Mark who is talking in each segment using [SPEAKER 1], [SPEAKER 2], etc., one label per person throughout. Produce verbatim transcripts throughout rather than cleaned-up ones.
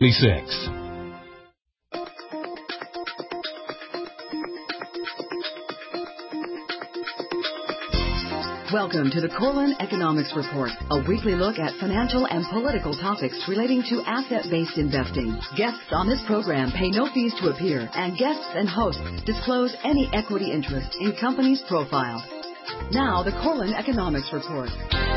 [SPEAKER 1] twenty-six.
[SPEAKER 2] Welcome to the Korelin Economics Report, a weekly look at financial and political topics relating to asset-based investing. Guests on this program pay no fees to appear, and guests and hosts disclose any equity interest in companies' profile. Now, the Korelin Economics Report.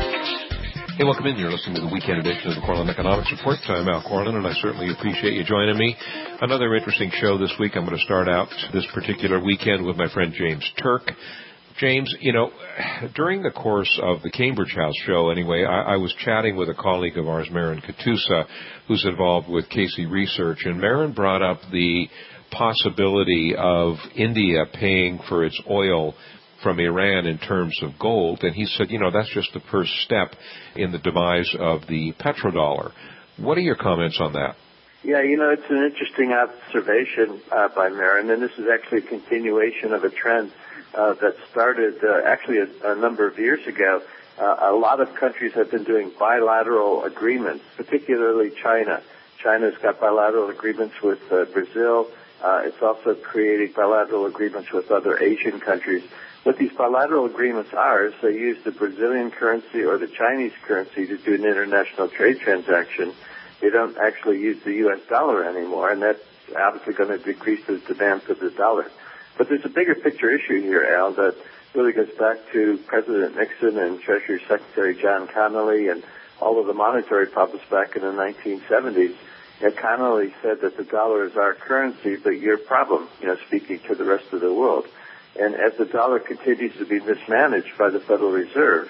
[SPEAKER 3] Hey, welcome in. You're listening to the weekend edition of the Korelin Economics Report. I'm Al Korelin, and I certainly appreciate you joining me. Another interesting show this week. I'm going to start out this particular weekend with my friend James Turk. James, you know, during the course of the Cambridge House show, anyway, I, I was chatting with a colleague of ours, Maren Katusa, who's involved with Casey Research, and Maren brought up the possibility of India paying for its oil from Iran in terms of gold, and he said, you know, that's just the first step in the demise of the petrodollar. What are your comments on that?
[SPEAKER 4] Yeah, you know, it's an interesting observation uh, by Maren, and this is actually a continuation of a trend Uh, that started uh, actually a, a number of years ago. Uh, a lot of countries have been doing bilateral agreements, particularly China. China's got bilateral agreements with uh, Brazil. Uh, it's also creating bilateral agreements with other Asian countries. What these bilateral agreements are is they use the Brazilian currency or the Chinese currency to do an international trade transaction. They don't actually use the U S dollar anymore, and that's obviously going to decrease the demand for the dollar. But there's a bigger picture issue here, Al, that really goes back to President Nixon and Treasury Secretary John Connally and all of the monetary problems back in the nineteen seventies. You know, Connally said that the dollar is our currency, but your problem, you know, speaking to the rest of the world. And as the dollar continues to be mismanaged by the Federal Reserve,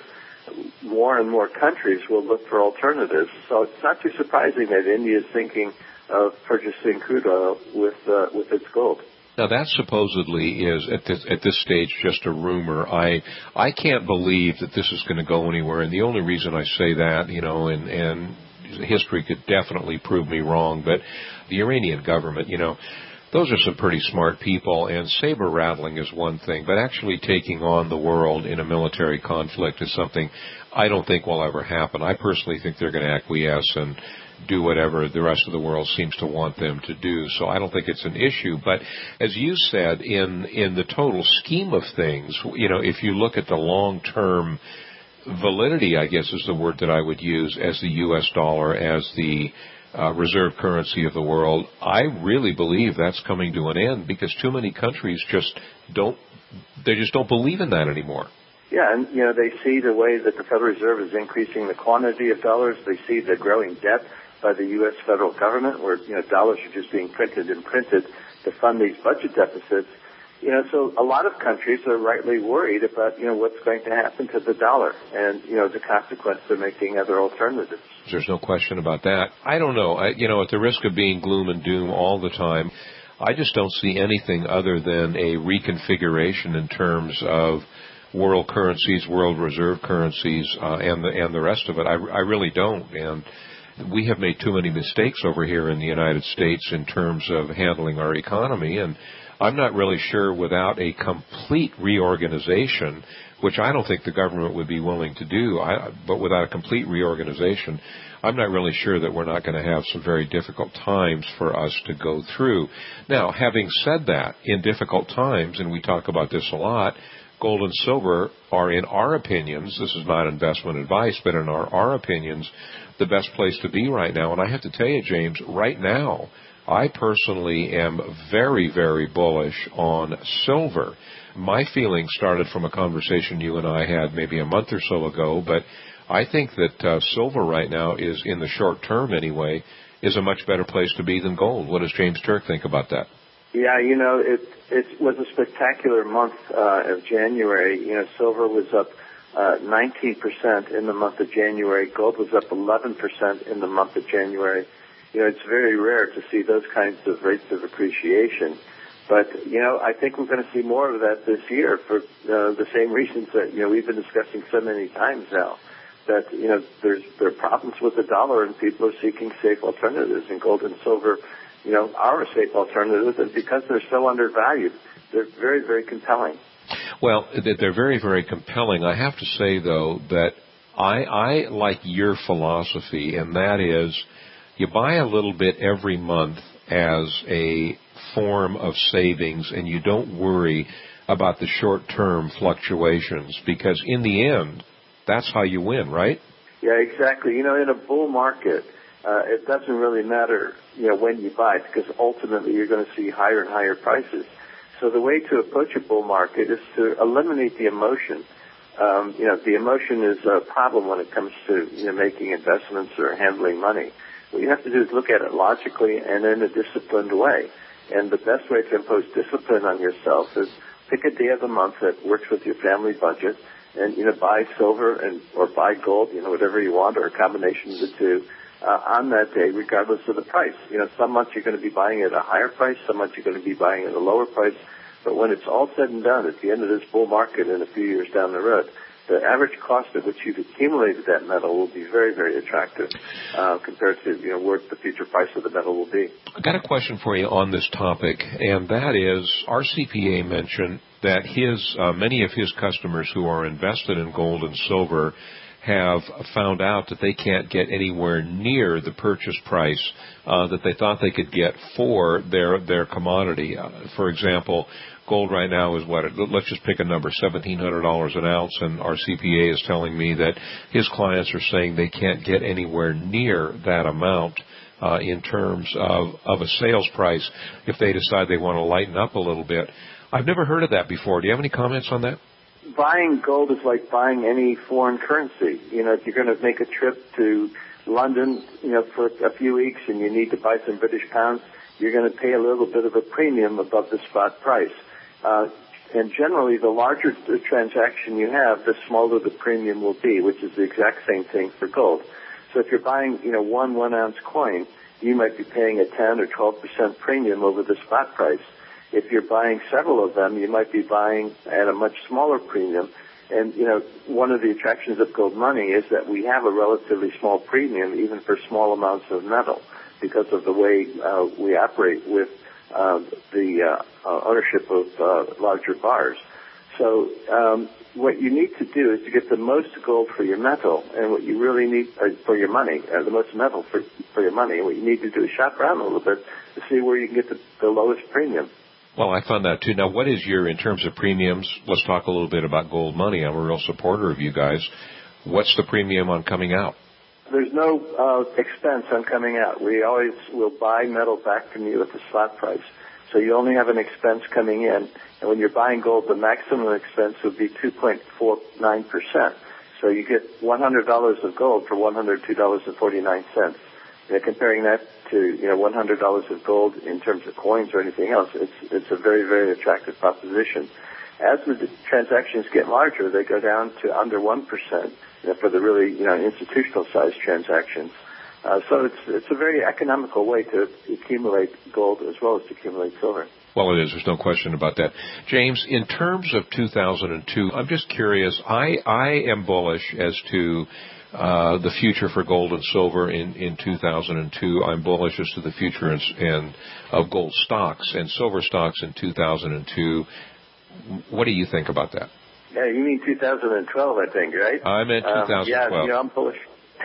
[SPEAKER 4] more and more countries will look for alternatives. So it's not too surprising that India is thinking of purchasing crude oil with uh, with its gold.
[SPEAKER 3] Now, that supposedly is, at this, at this stage, just a rumor. I I can't believe that this is going to go anywhere, and the only reason I say that, you know, and, and history could definitely prove me wrong, but the Iranian government, you know, those are some pretty smart people, and saber-rattling is one thing, but actually taking on the world in a military conflict is something I don't think will ever happen. I personally think they're going to acquiesce and do whatever the rest of the world seems to want them to do. So I don't think it's an issue. But as you said, in in the total scheme of things, you know, if you look at the long-term validity, I guess is the word that I would use, as the U S dollar, as the uh, reserve currency of the world, I really believe that's coming to an end because too many countries just don't, they just don't believe in that anymore.
[SPEAKER 4] Yeah, and, you know, they see the way that the Federal Reserve is increasing the quantity of dollars. They see the growing debt by the U S federal government, where, you know, dollars are just being printed and printed to fund these budget deficits. You know, so a lot of countries are rightly worried about, you know, what's going to happen to the dollar. And, you know, as a consequence, they're making other alternatives.
[SPEAKER 3] There's no question about that. I don't know. I, you know, at the risk of being gloom and doom all the time, I just don't see anything other than a reconfiguration in terms of world currencies, world reserve currencies, uh, and the and the rest of it. I, I really don't. And we have made too many mistakes over here in the United States in terms of handling our economy, and I'm not really sure without a complete reorganization, which I don't think the government would be willing to do, I, but without a complete reorganization, I'm not really sure that we're not going to have some very difficult times for us to go through. Now, having said that, in difficult times, and we talk about this a lot, gold and silver are, in our opinions, this is not investment advice, but in our, our opinions, the best place to be right now. And I have to tell you, James, right now, I personally am very, very bullish on silver. My feeling started from a conversation you and I had maybe a month or so ago, but I think that uh, silver right now is, in the short term anyway, is a much better place to be than gold. What does James Turk think about that?
[SPEAKER 4] Yeah, you know, it it was a spectacular month uh, of January. You know, silver was up uh, nineteen percent in the month of January. Gold was up eleven percent in the month of January. You know, it's very rare to see those kinds of rates of appreciation. But, you know, I think we're going to see more of that this year for uh, the same reasons that, you know, we've been discussing so many times now. That, you know, there's there are problems with the dollar and people are seeking safe alternatives, and gold and silver, you know, are a safe alternative, and because they're so undervalued, they're very, very compelling.
[SPEAKER 3] Well, they're very, very compelling. I have to say, though, that I, I like your philosophy, and that is you buy a little bit every month as a form of savings, and you don't worry about the short-term fluctuations, because in the end, that's how you win, right?
[SPEAKER 4] Yeah, exactly. You know, in a bull market, uh, it doesn't really matter, you know, when you buy, because ultimately you're going to see higher and higher prices. So the way to approach a bull market is to eliminate the emotion. Um, you know, the emotion is a problem when it comes to, you know, making investments or handling money. What you have to do is look at it logically and in a disciplined way. And the best way to impose discipline on yourself is pick a day of the month that works with your family budget, and, you know, buy silver and or buy gold, you know, whatever you want, or a combination of the two, uh, on that day, regardless of the price. You know, some months you're going to be buying at a higher price, some months you're going to be buying at a lower price. But when it's all said and done, at the end of this bull market and a few years down the road, the average cost at which you've accumulated that metal will be very, very attractive uh, compared to, you know, where the future price of the metal will be.
[SPEAKER 3] I've got a question for you on this topic, and that is, our C P A mentioned that his uh, many of his customers who are invested in gold and silver have found out that they can't get anywhere near the purchase price uh, that they thought they could get for their their commodity. Uh, for example, gold right now is what? Let's just pick a number, seventeen hundred dollars an ounce, and our C P A is telling me that his clients are saying they can't get anywhere near that amount uh, in terms of, of a sales price if they decide they want to lighten up a little bit. I've never heard of that before. Do you have any comments on that?
[SPEAKER 4] Buying gold is like buying any foreign currency. You know, if you're going to make a trip to London, you know, for a few weeks and you need to buy some British pounds, you're going to pay a little bit of a premium above the spot price. Uh, and generally, the larger the transaction you have, the smaller the premium will be, which is the exact same thing for gold. So if you're buying, you know, one one-ounce coin, you might be paying a ten or twelve percent premium over the spot price. If you're buying several of them, you might be buying at a much smaller premium. And, you know, one of the attractions of gold money is that we have a relatively small premium even for small amounts of metal because of the way uh, we operate with uh, the uh, uh, ownership of uh, larger bars. So um, what you need to do is to get the most gold for your metal, and what you really need uh, for your money, uh, the most metal for, for your money. And what you need to do is shop around a little bit to see where you can get the, the lowest premium.
[SPEAKER 3] Well, I found that too. Now, what is your, in terms of premiums, let's talk a little bit about gold money. I'm a real supporter of you guys. What's the premium on coming out?
[SPEAKER 4] There's no uh, expense on coming out. We always will buy metal back from you at the spot price. So you only have an expense coming in. And when you're buying gold, the maximum expense would be two point four nine percent. So you get one hundred dollars of gold for one hundred two dollars and forty-nine cents. You know, comparing that to, you know, one hundred dollars of gold in terms of coins or anything else, it's it's a very, very attractive proposition. As the transactions get larger, they go down to under one percent, you know, for the really, you know, institutional-sized transactions. Uh, so it's it's a very economical way to accumulate gold as well as to accumulate silver.
[SPEAKER 3] Well, it is. There's no question about that. James, in terms of two thousand two, I'm just curious. I, I am bullish as to Uh, the future for gold and silver in, in two thousand two. I'm bullish as to the future in, in, of gold stocks and silver stocks in two thousand two. What do you think about that?
[SPEAKER 4] Yeah, you mean two thousand twelve, I think, right?
[SPEAKER 3] I meant two thousand twelve. Um,
[SPEAKER 4] yeah, you know, I'm bullish.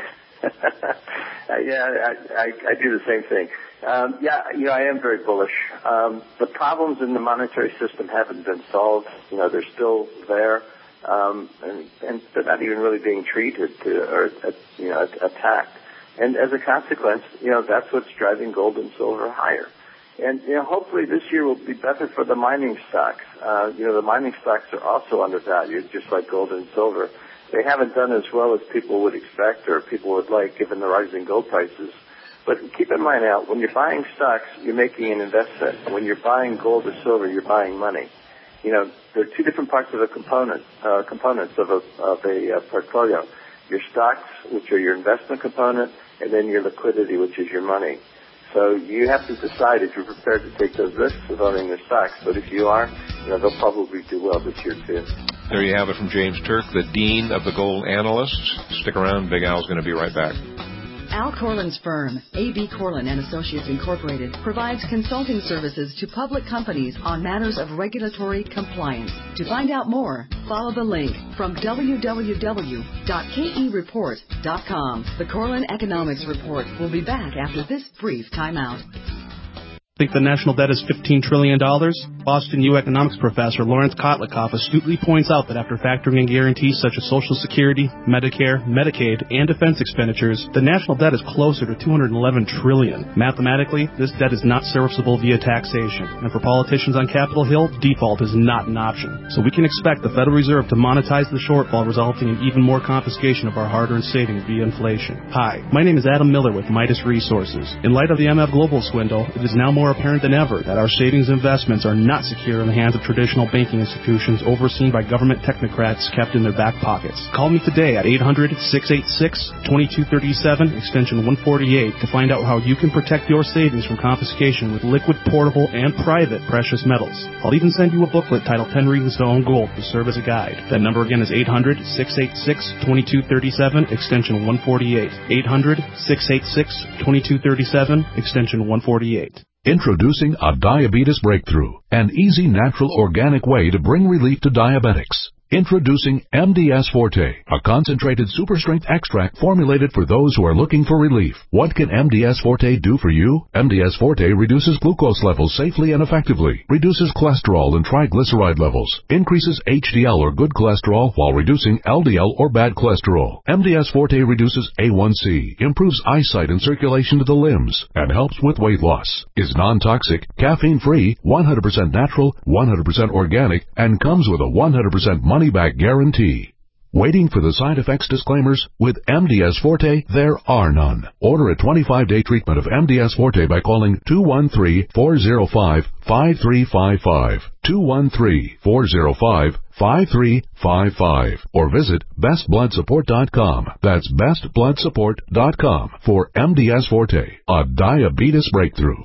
[SPEAKER 4] uh, yeah, I, I, I do the same thing. Um, yeah, you know, I am very bullish. Um, the problems in the monetary system haven't been solved. You know, they're still there. Um, and, and they're not even really being treated to, or, uh, you know, attacked. And as a consequence, you know, that's what's driving gold and silver higher. And, you know, hopefully this year will be better for the mining stocks. Uh, you know, the mining stocks are also undervalued, just like gold and silver. They haven't done as well as people would expect or people would like given the rising gold prices. But keep in mind now, when you're buying stocks, you're making an investment. And when you're buying gold or silver, you're buying money. You know, there are two different parts of a component, uh, components of a, of a uh, portfolio. Your stocks, which are your investment component, and then your liquidity, which is your money. So you have to decide if you're prepared to take those risks of owning the stocks. But if you are, you know, they'll probably do well this year, too.
[SPEAKER 3] There you have it from James Turk, the Dean of the Gold Analysts. Stick around. Big Al's going to be right back.
[SPEAKER 2] Al Corlin's firm, A B. Corlin and Associates Incorporated, provides consulting services to public companies on matters of regulatory compliance. To find out more, follow the link from w w w dot k e report dot com. The Corlin Economics Report will be back after this brief timeout.
[SPEAKER 1] Think the national debt is fifteen trillion dollars? Boston U economics professor Lawrence Kotlikoff astutely points out that after factoring in guarantees such as Social Security, Medicare, Medicaid, and defense expenditures, the national debt is closer to two hundred eleven trillion dollars. Mathematically, this debt is not serviceable via taxation, and for politicians on Capitol Hill, default is not an option. So we can expect the Federal Reserve to monetize the shortfall, resulting in even more confiscation of our hard-earned savings via inflation. Hi, my name is Adam Miller with Midas Resources. In light of the M F Global swindle, it is now more apparent than ever that our savings investments are not secure in the hands of traditional banking institutions overseen by government technocrats kept in their back pockets. Call me today at eight hundred, six eight six, two two three seven, extension one forty-eight to find out how you can protect your savings from confiscation with liquid, portable, and private precious metals. I'll even send you a booklet titled ten Reasons to Own Gold to serve as a guide. That number again is eight hundred, six eight six, two two three seven, extension one forty-eight. eight hundred, six eight six, two two three seven, extension one forty-eight.
[SPEAKER 5] Introducing a diabetes breakthrough, an easy, natural, organic way to bring relief to diabetics. Introducing M D S Forte, a concentrated super-strength extract formulated for those who are looking for relief. What can M D S Forte do for you? M D S Forte reduces glucose levels safely and effectively, reduces cholesterol and triglyceride levels, increases H D L or good cholesterol while reducing L D L or bad cholesterol. M D S Forte reduces A one C, improves eyesight and circulation to the limbs, and helps with weight loss. Is non-toxic, caffeine-free, one hundred percent natural, one hundred percent organic, and comes with a one hundred percent money money-back guarantee. Waiting for the side effects disclaimers? With M D S Forte, there are none. Order a twenty-five day treatment of M D S Forte by calling two one three, four zero five, five three five five, two one three, four zero five, five three five five, or visit best blood support dot com. That's best blood support dot com for M D S Forte, a diabetes breakthrough.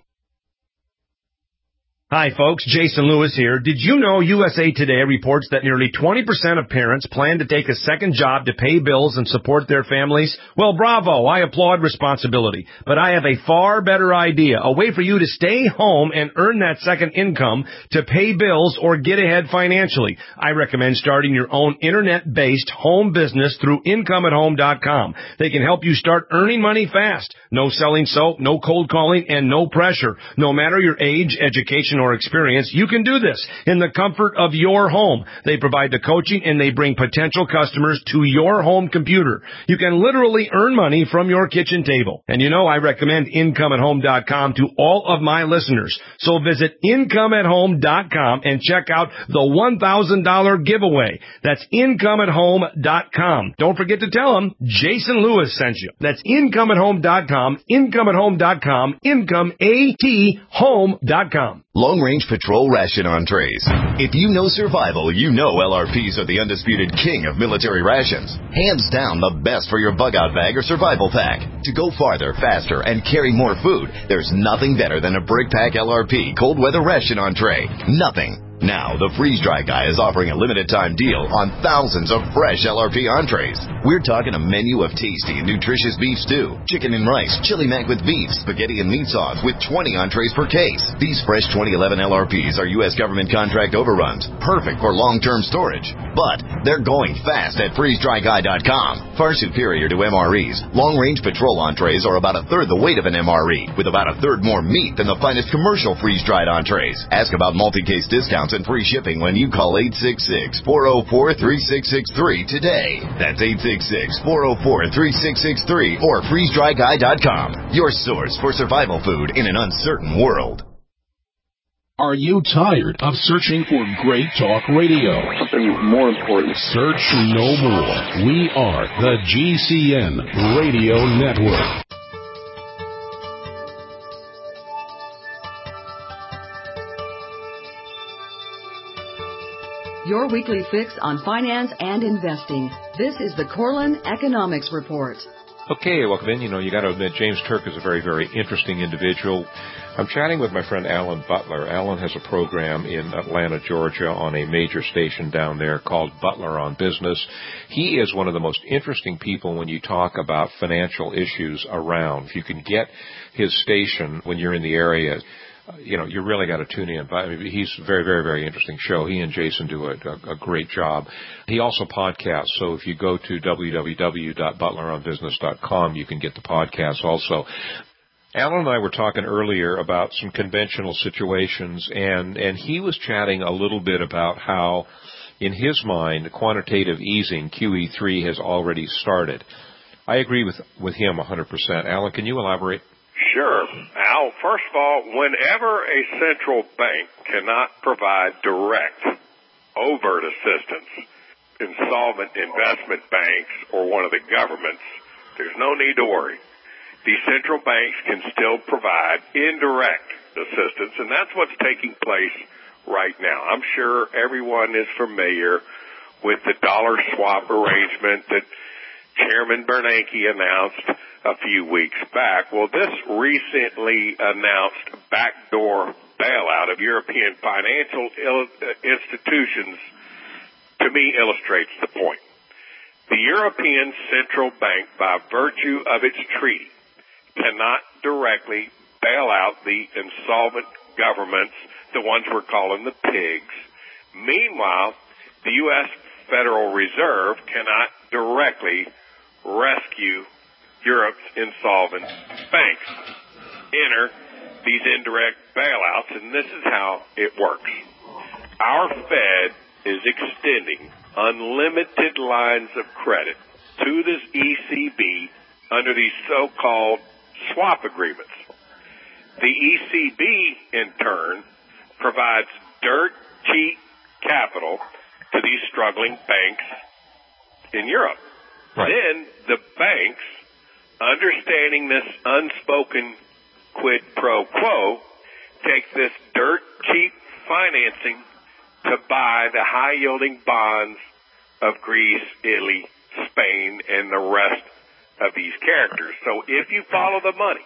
[SPEAKER 6] Hi, folks. Jason Lewis here. Did you know U S A Today reports that nearly twenty percent of parents plan to take a second job to pay bills and support their families? Well, bravo. I applaud responsibility. But I have a far better idea, a way for you to stay home and earn that second income to pay bills or get ahead financially. I recommend starting your own internet-based home business through income at home dot com. They can help you start earning money fast. No selling soap, no cold calling, and no pressure. No matter your age, education, or experience, you can do this in the comfort of your home. They provide the coaching and they bring potential customers to your home computer. You can literally earn money from your kitchen table. And you know I recommend income at home dot com to all of my listeners. So visit income at home dot com and check out the one thousand dollars giveaway. That's income at home dot com. Don't forget to tell them Jason Lewis sent you. That's income at home dot com, income at home dot com, income at home dot com.
[SPEAKER 7] Long-range patrol ration entrees. If you know survival, you know L R Ps are the undisputed king of military rations. Hands down the best for your bug-out bag or survival pack. To go farther, faster, and carry more food, there's nothing better than a BrickPack L R P cold weather ration entree. Nothing. Now, the Freeze Dry Guy is offering a limited-time deal on thousands of fresh L R P entrees. We're talking a menu of tasty and nutritious beef stew, chicken and rice, chili mac with beef, spaghetti and meat sauce with twenty entrees per case. These fresh twenty eleven L R Ps are U S government contract overruns, perfect for long-term storage. But they're going fast at freeze dry guy dot com. Far superior to M R Es, long-range patrol entrees are about a third the weight of an M R E, with about a third more meat than the finest commercial freeze-dried entrees. Ask about multi-case discounts and free shipping when you call eight six six, four oh four, three six six three today. That's eight six six, four oh four, three six six three or freeze dry guy dot com. Your source for survival food in an uncertain world.
[SPEAKER 5] Are you tired of searching for great talk radio?
[SPEAKER 8] Something more important.
[SPEAKER 5] Search no more. We are the G C N Radio Network.
[SPEAKER 2] Your weekly fix on finance and investing. This is the Corlin Economics Report.
[SPEAKER 3] Okay, welcome in. You know, you got to admit, James Turk is a very, very interesting individual. I'm chatting with my friend Alan Butler. Alan has a program in Atlanta, Georgia, on a major station down there called Butler on Business. He is one of the most interesting people when you talk about financial issues around. If you can get his station when you're in the area, you know, you really got to tune in. But I mean, he's a very, very, very interesting show. He and Jason do a, a, a great job. He also podcasts. So if you go to w w w dot butler on business dot com, you can get the podcast also. Alan and I were talking earlier about some conventional situations, and, and he was chatting a little bit about how, in his mind, quantitative easing, Q E three, has already started. I agree with, with him one hundred percent. Alan, can you elaborate?
[SPEAKER 8] Sure. Al, first of all, whenever a central bank cannot provide direct, overt assistance, insolvent investment banks or one of the governments, there's no need to worry. These central banks can still provide indirect assistance, and that's what's taking place right now. I'm sure everyone is familiar with the dollar swap arrangement that Chairman Bernanke announced a few weeks back. Well, this recently announced backdoor bailout of European financial institutions, to me, illustrates the point. The European Central Bank, by virtue of its treaty, cannot directly bail out the insolvent governments, the ones we're calling the pigs. Meanwhile, the U S Federal Reserve cannot directly rescue Europe's insolvent banks. Enter these indirect bailouts, and this is how it works. Our Fed is extending unlimited lines of credit to this E C B under these so-called swap agreements. The E C B, in turn, provides dirt cheap capital to these struggling banks in Europe. Right. Then the banks, understanding this unspoken quid pro quo, take this dirt cheap financing to buy the high-yielding bonds of Greece, Italy, Spain, and the rest of these characters. So if you follow the money,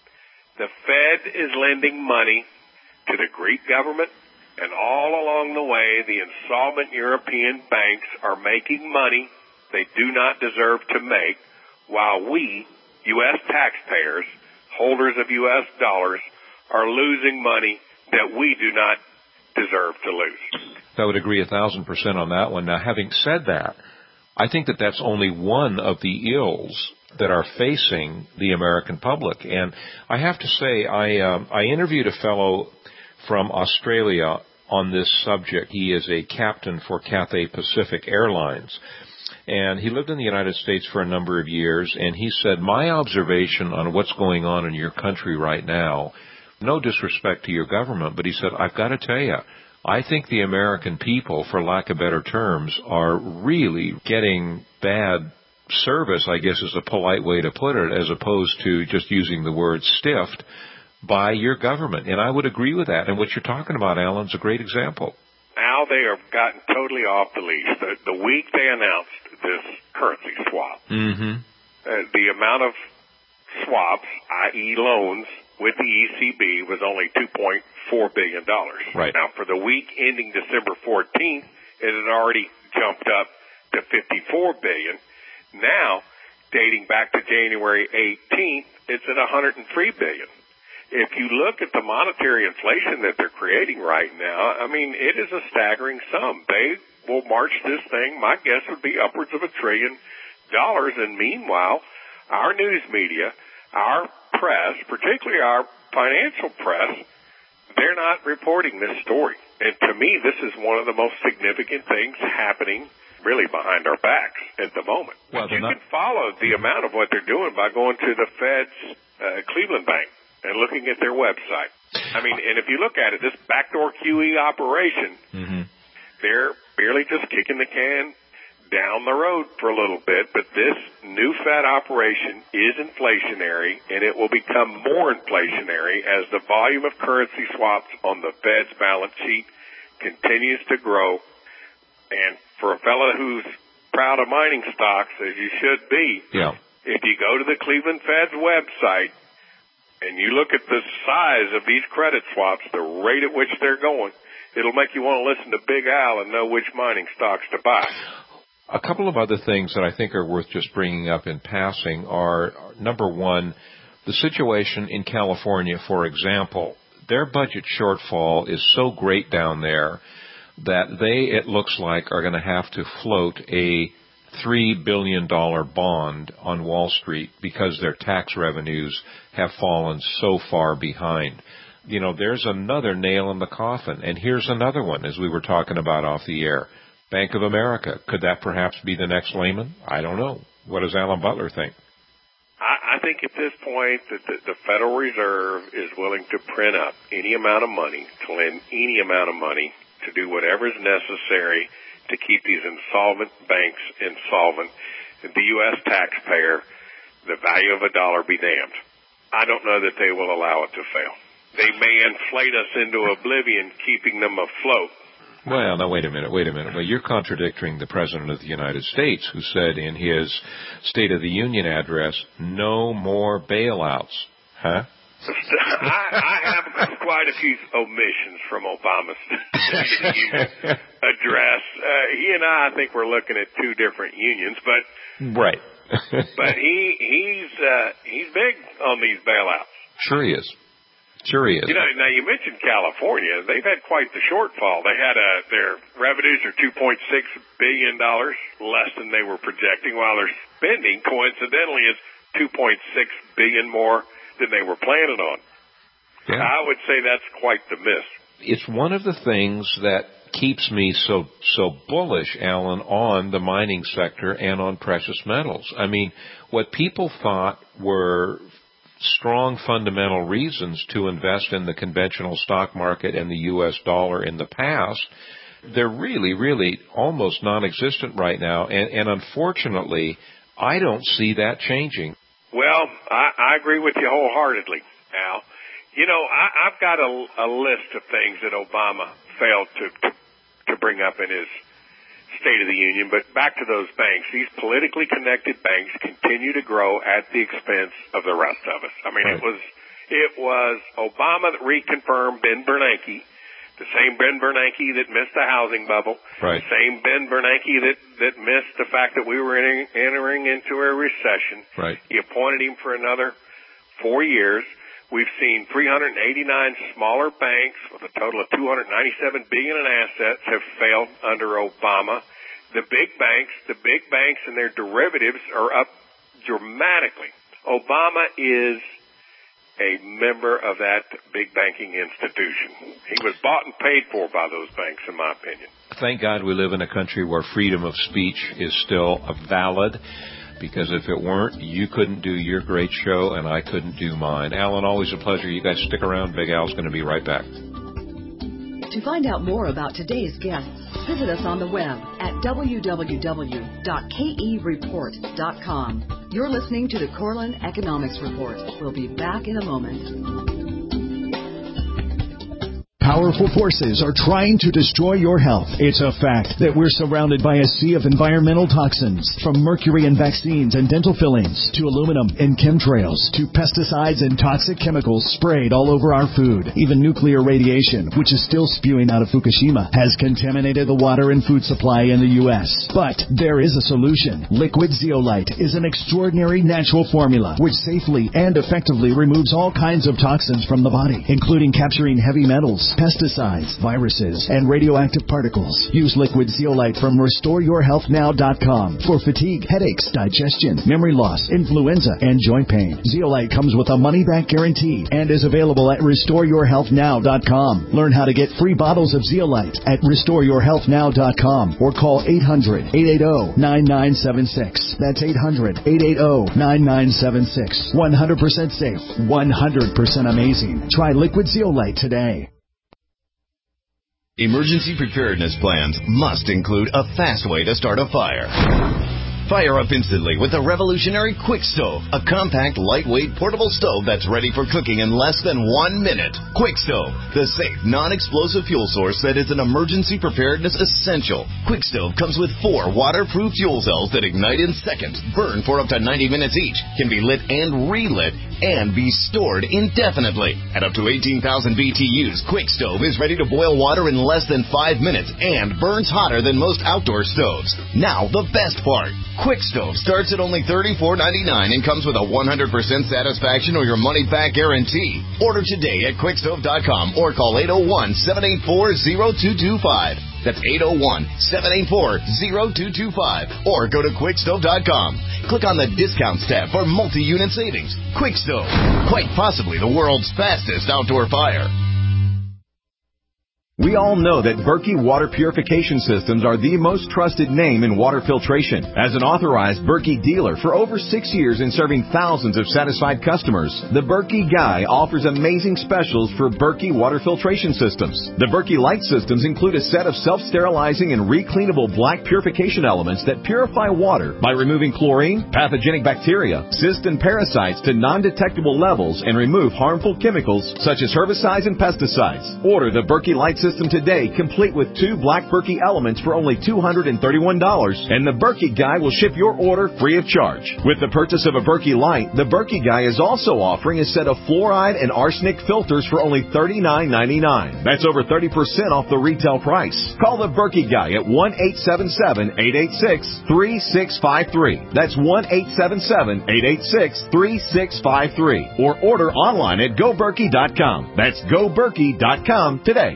[SPEAKER 8] the Fed is lending money to the Greek government, and all along the way, the insolvent European banks are making money they do not deserve to make, while we, U S taxpayers, holders of U S dollars, are losing money that we do not deserve to lose.
[SPEAKER 3] I would agree a thousand percent on that one. Now, having said that, I think that that's only one of the ills that are facing the American public. And I have to say, I um, I interviewed a fellow from Australia on this subject. He is a captain for Cathay Pacific Airlines. And he lived in the United States for a number of years, and he said, my observation on what's going on in your country right now, no disrespect to your government, but he said, I've got to tell you, I think the American people, for lack of better terms, are really getting bad service, I guess is a polite way to put it, as opposed to just using the word stiffed by your government. And I would agree with that. And what you're talking about, Alan's a great example.
[SPEAKER 8] Al, they have gotten totally off the leash. The, the week they announced this currency swap,
[SPEAKER 3] mm-hmm.
[SPEAKER 8] uh, the amount of swaps, that is loans, with the E C B was only two point four billion dollars.
[SPEAKER 3] Right.
[SPEAKER 8] Now, for the week ending December fourteenth, it had already jumped up to fifty-four billion dollars. Now, dating back to January eighteenth, it's at one hundred three billion dollars. If you look at the monetary inflation that they're creating right now, I mean, it is a staggering sum. They will march this thing, my guess would be upwards of a trillion dollars. And meanwhile, our news media, our press, particularly our financial press, they're not reporting this story. And to me, this is one of the most significant things happening really behind our backs at the moment.
[SPEAKER 3] Well,
[SPEAKER 8] you
[SPEAKER 3] not-
[SPEAKER 8] can follow the amount of what they're doing by going to the Fed's uh, Cleveland Bank and looking at their website. I mean, and if you look at it, this backdoor Q E operation,
[SPEAKER 3] mm-hmm.
[SPEAKER 8] they're barely just kicking the can down the road for a little bit, but this new Fed operation is inflationary, and it will become more inflationary as the volume of currency swaps on the Fed's balance sheet continues to grow. And for a fellow who's proud of mining stocks, as you should be,
[SPEAKER 3] yeah.
[SPEAKER 8] if you go to the Cleveland Fed's website and you look at the size of these credit swaps, the rate at which they're going, it'll make you want to listen to Big Al and know which mining stocks to buy.
[SPEAKER 3] A couple of other things that I think are worth just bringing up in passing are, number one, the situation in California, for example. Their budget shortfall is so great down there that they, it looks like, are going to have to float a three billion dollars bond on Wall Street because their tax revenues have fallen so far behind. You know, there's another nail in the coffin. And here's another one, as we were talking about off the air. Bank of America. Could that perhaps be the next Lehman? I don't know. What does Alan Butler think?
[SPEAKER 8] I, I think at this point that the, the Federal Reserve is willing to print up any amount of money, to lend any amount of money, to do whatever is necessary to keep these insolvent banks insolvent. The U S taxpayer, the value of a dollar be damned. I don't know that they will allow it to fail. They may inflate us into oblivion, keeping them afloat.
[SPEAKER 3] Well, now, wait a minute, wait a minute. Well, you're contradicting the President of the United States, who said in his State of the Union address, no more bailouts. Huh?
[SPEAKER 8] I, I have quite a few omissions from Obama's State of the Union address. Uh, he and I, I think we're looking at two different unions, but
[SPEAKER 3] right.
[SPEAKER 8] but he he's uh, he's big on these bailouts.
[SPEAKER 3] Sure he is. Sure he is.
[SPEAKER 8] You know, now you mentioned California. They've had quite the shortfall. They had a, their revenues are two point six billion dollars less than they were projecting, while their spending, coincidentally, is two point six billion dollars more than they were planning on. Yeah. I would say that's quite the miss.
[SPEAKER 3] It's one of the things that keeps me so so bullish, Alan, on the mining sector and on precious metals. I mean, what people thought were strong fundamental reasons to invest in the conventional stock market and the U S dollar in the past, they're really, really almost non-existent right now. And, and unfortunately, I don't see that changing.
[SPEAKER 8] Well, I, I agree with you wholeheartedly, Al. You know, I, I've got a, a list of things that Obama failed to, to to bring up in his State of the Union, but back to those banks. These politically connected banks continue to grow at the expense of the rest of us. I mean, right. it was it was Obama that reconfirmed Ben Bernanke, the same Ben Bernanke that missed the housing bubble,
[SPEAKER 3] right.
[SPEAKER 8] the same Ben Bernanke that, that missed the fact that we were entering, entering into a recession.
[SPEAKER 3] Right.
[SPEAKER 8] He appointed him for another four years. We've seen three hundred eighty-nine smaller banks with a total of two hundred ninety-seven billion dollars in assets have failed under Obama. The big banks, the big banks and their derivatives are up dramatically. Obama is a member of that big banking institution. He was bought and paid for by those banks, in my opinion.
[SPEAKER 3] Thank God we live in a country where freedom of speech is still valid, because if it weren't, you couldn't do your great show and I couldn't do mine. Alan, always a pleasure. You guys stick around. Big Al's going to be right back.
[SPEAKER 2] To find out more about today's guests, visit us on the web at w w w dot k e report dot com. You're listening to the Corlin Economics Report. We'll be back in a moment.
[SPEAKER 9] Powerful forces are trying to destroy your health. It's a fact that we're surrounded by a sea of environmental toxins, from mercury in vaccines and dental fillings, to aluminum in chemtrails, to pesticides and toxic chemicals sprayed all over our food. Even nuclear radiation, which is still spewing out of Fukushima, has contaminated the water and food supply in the U S. But there is a solution. Liquid Zeolite is an extraordinary natural formula which safely and effectively removes all kinds of toxins from the body, including capturing heavy metals, pesticides, viruses, and radioactive particles. Use Liquid Zeolite from restore your health now dot com for fatigue, headaches, digestion, memory loss, influenza, and joint pain. Zeolite comes with a money-back guarantee and is available at restore your health now dot com. Learn how to get free bottles of Zeolite at restore your health now dot com or call eight hundred, eight eight zero, nine nine seven six. That's eight hundred, eight eight zero, nine nine seven six. one hundred percent safe, one hundred percent amazing. Try Liquid Zeolite today.
[SPEAKER 7] Emergency preparedness plans must include a fast way to start a fire. Fire up instantly with the revolutionary Quick Stove, a compact, lightweight, portable stove that's ready for cooking in less than one minute. Quick Stove, the safe, non-explosive fuel source that is an emergency preparedness essential. Quick Stove comes with four waterproof fuel cells that ignite in seconds, burn for up to ninety minutes each, can be lit and relit, and be stored indefinitely. At up to eighteen thousand B T Us, Quick Stove is ready to boil water in less than five minutes and burns hotter than most outdoor stoves. Now, the best part. Quick Stove starts at only thirty-four ninety-nine and comes with a one hundred percent satisfaction or your money-back guarantee. Order today at quick stove dot com or call eight oh one, seven eight four, oh two two five. That's eight oh one, seven eight four, oh two two five. Or go to quick stove dot com. Click on the Discounts tab for multi-unit savings. Quick Stove, quite possibly the world's fastest outdoor fire.
[SPEAKER 10] We all know that Berkey Water Purification Systems are the most trusted name in water filtration. As an authorized Berkey dealer for over six years and serving thousands of satisfied customers, the Berkey Guy offers amazing specials for Berkey Water Filtration Systems. The Berkey Light Systems include a set of self-sterilizing and recleanable black purification elements that purify water by removing chlorine, pathogenic bacteria, cysts, and parasites to non-detectable levels and remove harmful chemicals such as herbicides and pesticides. Order the Berkey Light System today, complete with two black Berkey elements for only two hundred thirty-one dollars, and the Berkey Guy will ship your order free of charge. With the purchase of a Berkey Light, the Berkey Guy is also offering a set of fluoride and arsenic filters for only thirty-nine ninety-nine. That's over thirty percent off the retail price. Call the Berkey Guy at one eight seven seven, eight eight six, three six five three. That's one eight seven seven, eight eight six, three six five three. Or order online at go berkey dot com. That's go berkey dot com today.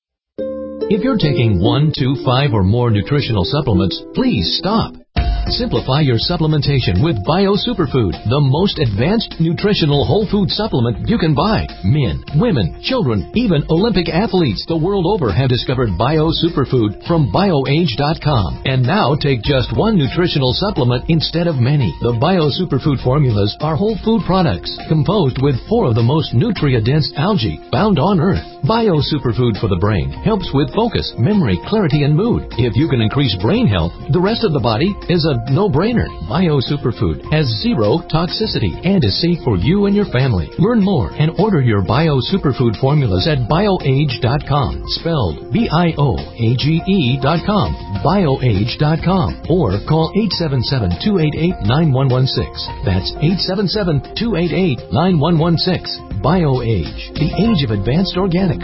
[SPEAKER 11] If you're taking one, two, five, or more nutritional supplements, please stop. Simplify your supplementation with Bio Superfood, the most advanced nutritional whole food supplement you can buy. Men, women, children, even Olympic athletes the world over have discovered Bio Superfood from bio age dot com. And now take just one nutritional supplement instead of many. The Bio Superfood formulas are whole food products composed with four of the most nutrient-dense algae found on Earth. Bio Superfood for the brain helps with focus, memory, clarity, and mood. If you can increase brain health, the rest of the body is a no-brainer. Bio Superfood has zero toxicity and is safe for you and your family. Learn more and order your Bio Superfood formulas at bio age dot com, spelled B I O A G E dot com, bio age dot com, or call eight seven seven, two eight eight, nine one one six. That's eight seven seven, two eight eight, nine one one six. BioAge, the age of advanced organics.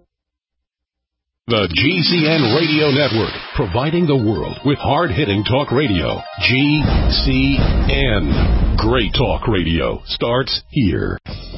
[SPEAKER 5] The G C N Radio Network, providing the world with hard-hitting talk radio. G C N. Great talk radio starts here.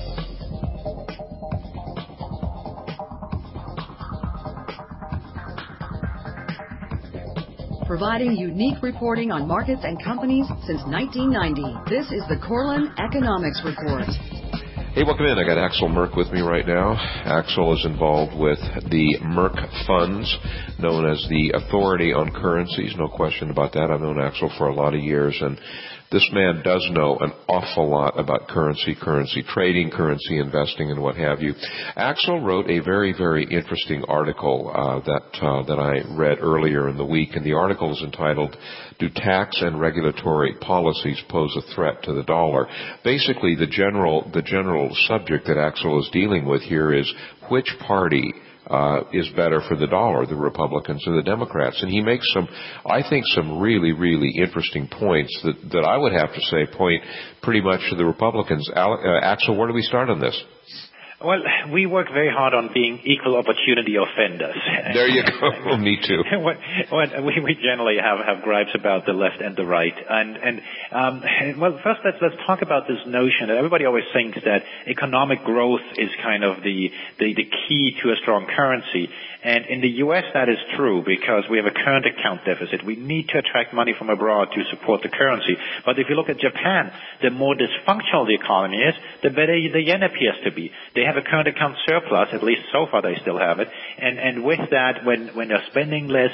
[SPEAKER 2] Providing unique reporting on markets and companies since nineteen ninety. This is the Corlin Economics Report.
[SPEAKER 3] Hey, welcome in. I got Axel Merk with me right now. Axel is involved with the Merk Funds, known as the authority on currencies. No question about that. I've known Axel for a lot of years, and this man does know an awful lot about currency, currency trading, currency investing, and what have you. Axel wrote a very, very interesting article uh, that uh, that I read earlier in the week, and the article is entitled, "Do Tax and Regulatory Policies Pose a Threat to the Dollar?" Basically, the general the general subject that Axel is dealing with here is which party Uh, is better for the dollar, the Republicans or the Democrats. And he makes some, I think, some really, really interesting points that, that I would have to say point pretty much to the Republicans. Al, uh, Axel, where do we start on this?
[SPEAKER 12] Well, we work very hard on being equal opportunity offenders.
[SPEAKER 3] There you go. Me too.
[SPEAKER 12] what, what, we, we generally have, have gripes about the left and the right. And, and um, well, first let's, let's talk about this notion that everybody always thinks that economic growth is kind of the, the, the key to a strong currency. And in the U S that is true because we have a current account deficit. We need to attract money from abroad to support the currency. But if you look at Japan, the more dysfunctional the economy is, the better the yen appears to be. They have a current account surplus, at least so far they still have it. And, and with that, when, when they're spending less,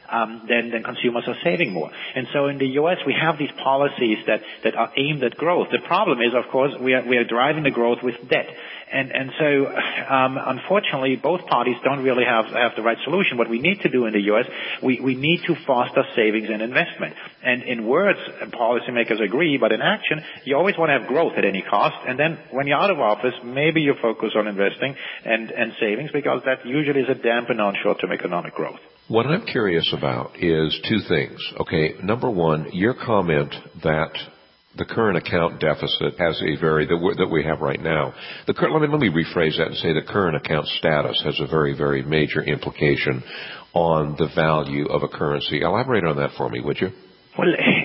[SPEAKER 12] um, then, then consumers are saving more. And so in the U S, we have these policies that, that are aimed at growth. The problem is, of course, we are, we are driving the growth with debt. And, and so, um, unfortunately, both parties don't really have, have the right solution. What we need to do in the U S, we, we need to foster savings and investment. And in words, policymakers agree, but in action, you always want to have growth at any cost. And then when you're out of office, maybe you focus on investing and, and savings, because that usually is a dampener on short-term economic growth.
[SPEAKER 3] What I'm curious about is two things. Okay, number one, your comment that the current account deficit has a very, that, we, that we have right now. The current, let me, let me rephrase that and say the current account status has a very, very major implication on the value of a currency. Elaborate on that for me, would you?
[SPEAKER 12] Well,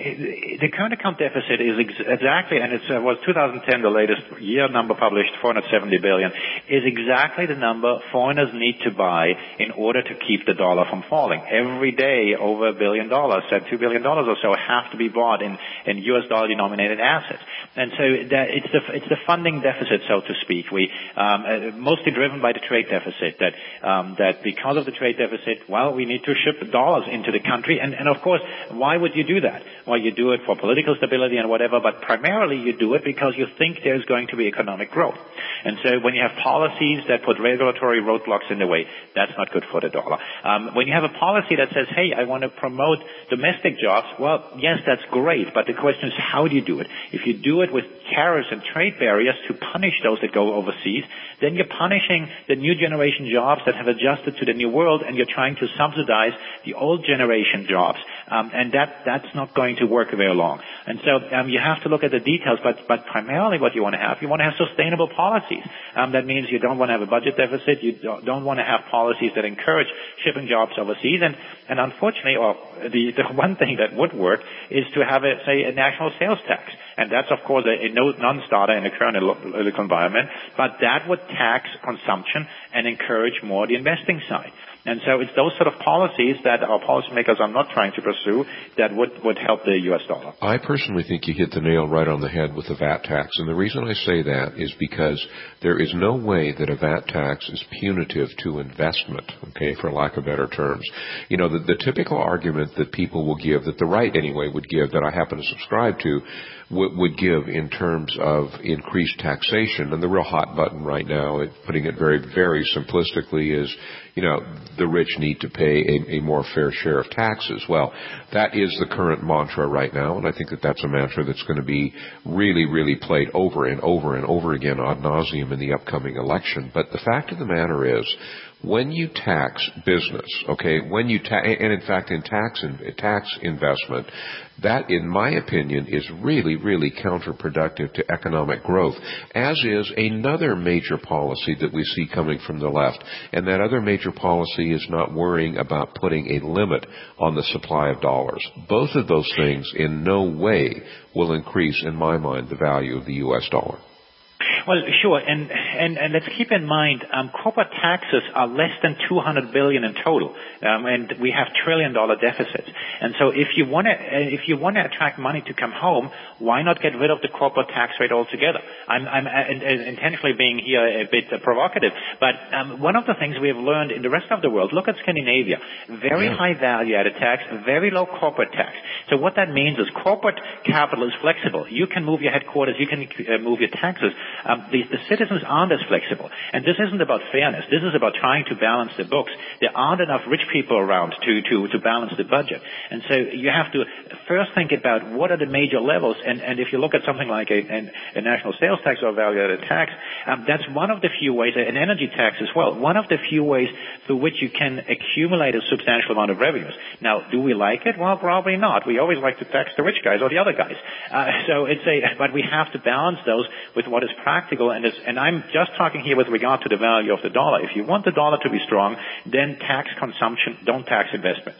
[SPEAKER 12] the current account deficit is ex- exactly, and it uh, was two thousand ten, the latest year number published, four hundred seventy billion, is exactly the number foreigners need to buy in order to keep the dollar from falling. Every day, over a billion dollars, said two billion dollars or so, have to be bought in, in U S dollar denominated assets. And so that it's the it's the funding deficit, so to speak. We um, uh, mostly driven by the trade deficit. That um, that because of the trade deficit, well, we need to ship dollars into the country. And, and of course, why would you do that? Well, you do it for political stability and whatever, but primarily you do it because you think there's going to be economic growth. And so when you have policies that put regulatory roadblocks in the way, that's not good for the dollar. Um, when you have a policy that says, hey, I want to promote domestic jobs, well, yes, that's great, but the question is, how do you do it? If you do it with tariffs and trade barriers to punish those that go overseas, then you're punishing the new generation jobs that have adjusted to the new world, and you're trying to subsidize the old generation jobs. Um, and that, that's not going to work very long. And so um, you have to look at the details, but, but primarily what you want to have, you want to have sustainable policies. Um, that means you don't want to have a budget deficit. You don't, don't want to have policies that encourage shipping jobs overseas. And, and unfortunately, or the, the one thing that would work is to have, a, say, a national sales tax. And that's, of course, a, a non-starter in the current political environment, but that would tax consumption and encourage more the investing side. And so it's those sort of policies that our policymakers are not trying to pursue that would, would help the U S dollar.
[SPEAKER 3] I personally think you hit the nail right on the head with the V A T tax. And the reason I say that is because there is no way that a V A T tax is punitive to investment, okay, for lack of better terms. You know, the, the typical argument that people will give, that the right anyway would give, that I happen to subscribe to, would, would give in terms of increased taxation. And the real hot button right now, it, putting it very, very simplistically, is, you know, the rich need to pay a, a more fair share of taxes. Well, that is the current mantra right now, and I think that that's a mantra that's going to be really, really played over and over and over again ad nauseum in the upcoming election. But the fact of the matter is, when you tax business, okay, when you ta- and in fact in tax in, tax investment, that, in my opinion, is really, really counterproductive to economic growth, as is another major policy that we see coming from the left. And that other major policy is not worrying about putting a limit on the supply of dollars. Both of those things in no way will increase, in my mind, the value of the U S dollar.
[SPEAKER 12] Well, sure, and, and, and let's keep in mind, um, corporate taxes are less than two hundred billion dollars in total, um, and we have trillion dollar deficits. And so if you want to, if you want to attract money to come home, why not get rid of the corporate tax rate altogether? I'm, I'm intentionally being here a bit provocative, but um, one of the things we have learned in the rest of the world, look at Scandinavia, very yeah. high value added tax, very low corporate tax. So what that means is corporate capital is flexible. You can move your headquarters, you can uh, move your taxes. Um, the, the citizens aren't as flexible. And this isn't about fairness. This is about trying to balance the books. There aren't enough rich people around to, to, to balance the budget. And so you have to first think about what are the major levels. And, and if you look at something like a, a, a national sales tax or value-added tax, um, that's one of the few ways, an energy tax as well, one of the few ways through which you can accumulate a substantial amount of revenues. Now, do we like it? Well, probably not. We always like to tax the rich guys or the other guys. Uh, so it's a, but we have to balance those with what is practical, and, it's, and I'm just talking here with regard to the value of the dollar. If you want the dollar to be strong, then tax consumption, don't tax investments.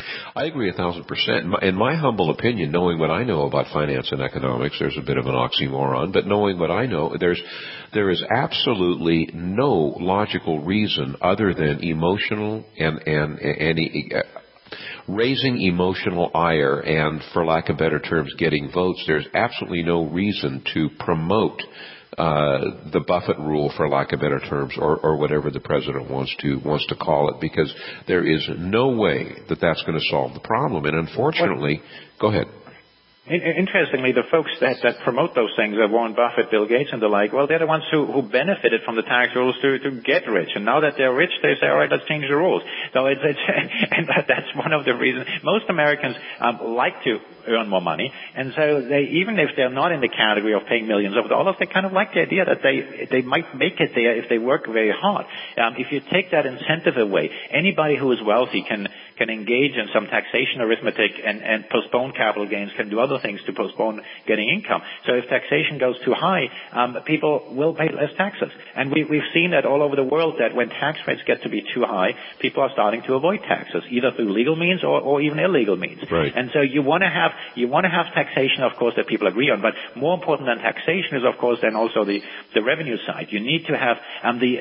[SPEAKER 3] I agree a thousand percent. In my humble opinion, knowing what I know about finance and economics, there's a bit of an oxymoron, but knowing what I know, there's, there is absolutely no logical reason other than emotional and, and, and, and uh, raising emotional ire and, for lack of better terms, getting votes. There's absolutely no reason to promote uh, the Buffett rule, for lack of better terms, or, or whatever the president wants to wants to call it, because there is no way that that's going to solve the problem. And unfortunately, go ahead.
[SPEAKER 12] Interestingly, the folks that, that promote those things, uh, Warren Buffett, Bill Gates, and the like, well, they're the ones who, who benefited from the tax rules to, to get rich. And now that they're rich, they say, all right, let's change the rules. So it's, it's and that's one of the reasons. Most Americans um, like to earn more money, and so they, even if they're not in the category of paying millions of dollars, they kind of like the idea that they they might make it there if they work very hard. Um, if you take that incentive away, anybody who is wealthy can can engage in some taxation arithmetic and, and postpone capital gains, can do other things to postpone getting income. So if taxation goes too high, um, people will pay less taxes. And we, we've seen that all over the world, that when tax rates get to be too high, people are starting to avoid taxes, either through legal means or, or even illegal means.
[SPEAKER 3] Right.
[SPEAKER 12] And so you want to have you want to have taxation, of course, that people agree on. But more important than taxation is, of course, then also the, the revenue side. You need to have um, the,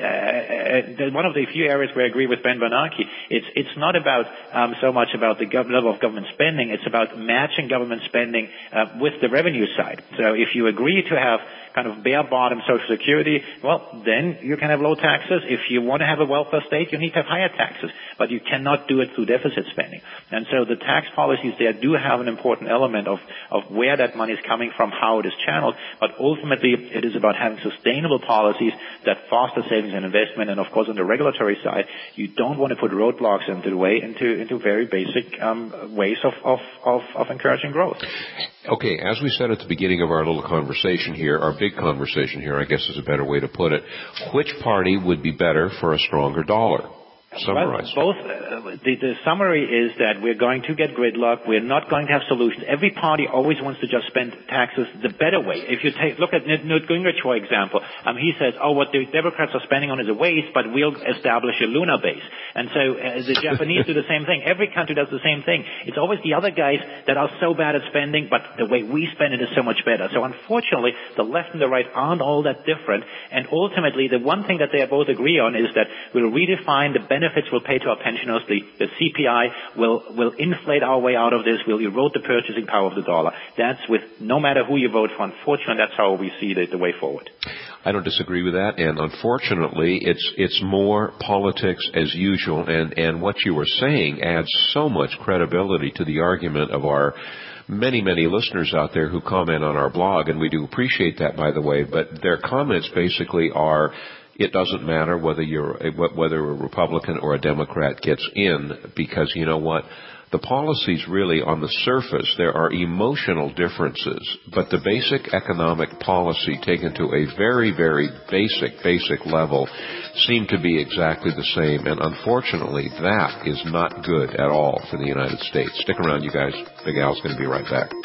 [SPEAKER 12] uh, uh, one of the few areas where I agree with Ben Bernanke. It's it's not about um, so much about the gov- level of government spending. It's about matching government spending uh, with the revenue side. So if you agree to have kind of bare bottom Social Security, well, then you can have low taxes. If you want to have a welfare state, you need to have higher taxes, but you cannot do it through deficit spending. And so the tax policies there do have an important element of, of where that money is coming from, how it is channeled, but ultimately it is about having sustainable policies that foster savings and investment. And of course, on the regulatory side, you don't want to put roadblocks into the way, into, into very basic um, ways of, of, of, of encouraging growth.
[SPEAKER 3] Okay, as we said at the beginning of our little conversation here, our big conversation here, I guess is a better way to put it, which party would be better for a stronger dollar? Summarize.
[SPEAKER 12] Well, both. Uh, the, the summary is that we're going to get gridlock. We're not going to have solutions. Every party always wants to just spend taxes the better way. If you take look at Newt Gingrich, for example, um, he says, "Oh, what the Democrats are spending on is a waste, but we'll establish a lunar base." And so uh, the Japanese do the same thing. Every country does the same thing. It's always the other guys that are so bad at spending, but the way we spend it is so much better. So unfortunately, the left and the right aren't all that different. And ultimately, the one thing that they both agree on is that we'll redefine the benefits. Benefits will pay to our pensioners. The, the C P I will will inflate our way out of this. Will erode the purchasing power of the dollar. That's with no matter who you vote for. Unfortunately, that's how we see the, the way forward.
[SPEAKER 3] I don't disagree with that, and unfortunately, it's it's more politics as usual. And and what you were saying adds so much credibility to the argument of our many, many listeners out there who comment on our blog, and we do appreciate that, by the way. But their comments basically are, it doesn't matter whether you're whether a Republican or a Democrat gets in, because you know what? The policies really, on the surface, there are emotional differences, but the basic economic policy taken to a very, very basic, basic level seem to be exactly the same, and unfortunately, that is not good at all for the United States. Stick around, you guys. Big Al's going to be right back.